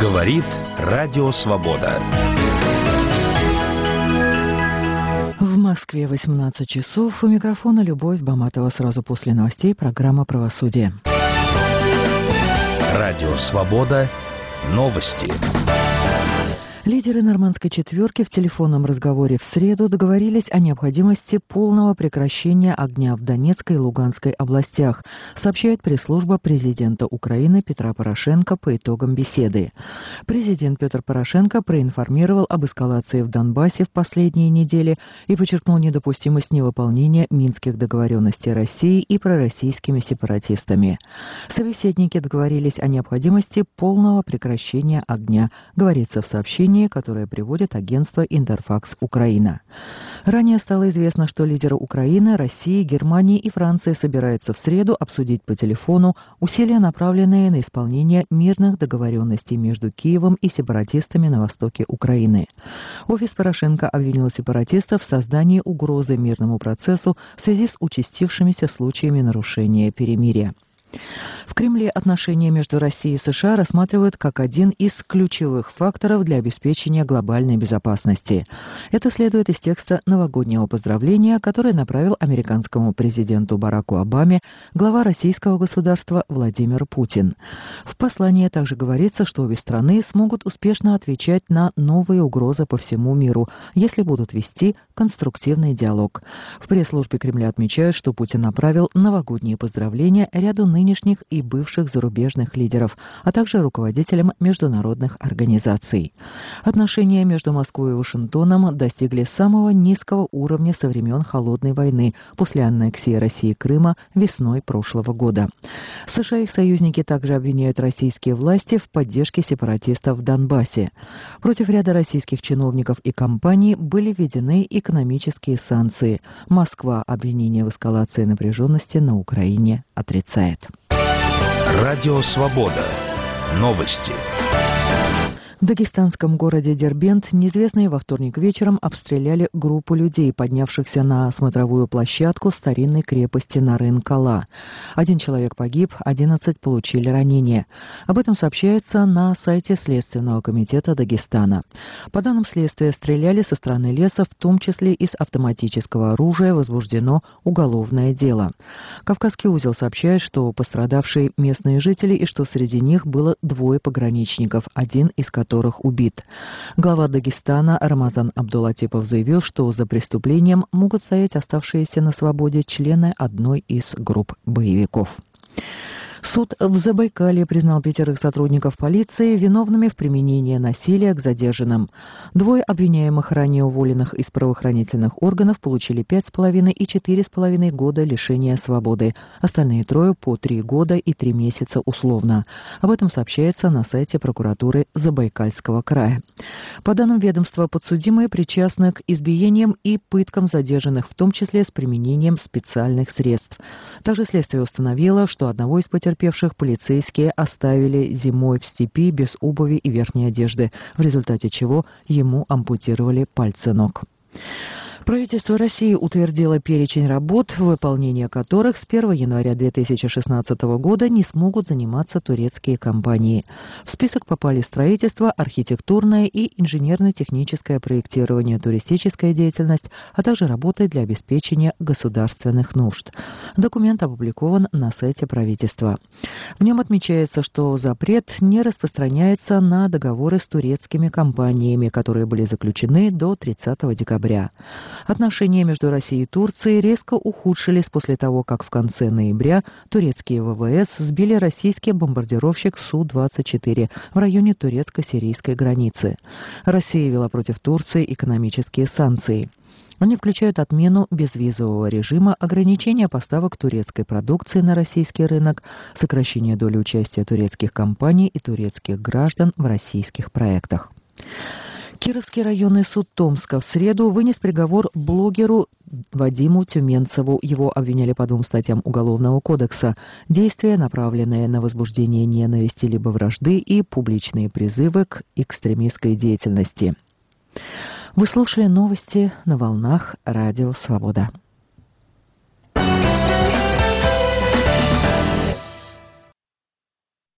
Говорит Радио Свобода. В Москве 18 часов. У микрофона Любовь Баматова. Сразу после новостей программа «Правосудие». Радио Свобода. Новости. Лидеры нормандской четверки в телефонном разговоре в среду договорились о необходимости полного прекращения огня в Донецкой и Луганской областях, сообщает пресс-служба президента Украины Петра Порошенко по итогам беседы. Президент Петр Порошенко проинформировал об эскалации в Донбассе в последние недели и подчеркнул недопустимость невыполнения минских договоренностей России и пророссийскими сепаратистами. Собеседники договорились о необходимости полного прекращения огня, говорится в сообщении, которое приводит агентство «Интерфакс Украина». Ранее стало известно, что лидеры Украины, России, Германии и Франции собираются в среду обсудить по телефону усилия, направленные на исполнение мирных договоренностей между Киевом и сепаратистами на востоке Украины. Офис Порошенко обвинил сепаратистов в создании угрозы мирному процессу в связи с участившимися случаями нарушения перемирия. В Кремле отношения между Россией и США рассматривают как один из ключевых факторов для обеспечения глобальной безопасности. Это следует из текста новогоднего поздравления, который направил американскому президенту Бараку Обаме глава российского государства Владимир Путин. В послании также говорится, что обе страны смогут успешно отвечать на новые угрозы по всему миру, если будут вести конструктивный диалог. В пресс-службе Кремля отмечают, что Путин направил новогодние поздравления ряду нынешних и бывших зарубежных лидеров, а также руководителям международных организаций. Отношения между Москвой и Вашингтоном достигли самого низкого уровня со времен Холодной войны после аннексии России Крыма весной прошлого года. США и их союзники также обвиняют российские власти в поддержке сепаратистов в Донбассе. Против ряда российских чиновников и компаний были введены экономические санкции. Москва обвинения в эскалации напряженности на Украине отрицает. Радио Свобода. Новости. В дагестанском городе Дербент неизвестные во вторник вечером обстреляли группу людей, поднявшихся на смотровую площадку старинной крепости Нарын-Кала. 1 человек погиб, 11 получили ранения. Об этом сообщается на сайте Следственного комитета Дагестана. По данным следствия, стреляли со стороны леса, в том числе из автоматического оружия, возбуждено уголовное дело. Кавказский узел сообщает, что пострадавшие местные жители и что среди них было 2 пограничников, один из которых убит. Глава Дагестана Рамазан Абдулатипов заявил, что за преступлением могут стоять оставшиеся на свободе члены одной из групп боевиков. Суд в Забайкалье признал 5 сотрудников полиции виновными в применении насилия к задержанным. 2 обвиняемых, ранее уволенных из правоохранительных органов, получили 5,5 и 4,5 года лишения свободы. Остальные 3 по 3 года и 3 месяца условно. Об этом сообщается на сайте прокуратуры Забайкальского края. По данным ведомства, подсудимые причастны к избиениям и пыткам задержанных, в том числе с применением специальных средств. Также следствие установило, что одного из потерпевших полицейские оставили зимой в степи без обуви и верхней одежды, в результате чего ему ампутировали пальцы ног. Правительство России утвердило перечень работ, выполнение которых с 1 января 2016 года не смогут заниматься турецкие компании. В список попали строительство, архитектурное и инженерно-техническое проектирование, туристическая деятельность, а также работы для обеспечения государственных нужд. Документ опубликован на сайте правительства. В нем отмечается, что запрет не распространяется на договоры с турецкими компаниями, которые были заключены до 30 декабря. Отношения между Россией и Турцией резко ухудшились после того, как в конце ноября турецкие ВВС сбили российский бомбардировщик Су-24 в районе турецко-сирийской границы. Россия ввела против Турции экономические санкции. Они включают отмену безвизового режима, ограничение поставок турецкой продукции на российский рынок, сокращение доли участия турецких компаний и турецких граждан в российских проектах. Кировский районный суд Томска в среду вынес приговор блогеру Вадиму Тюменцеву. Его обвиняли по 2 статьям Уголовного кодекса: действия, направленные на возбуждение ненависти либо вражды, и публичные призывы к экстремистской деятельности. Вы слушали новости на волнах Радио Свобода.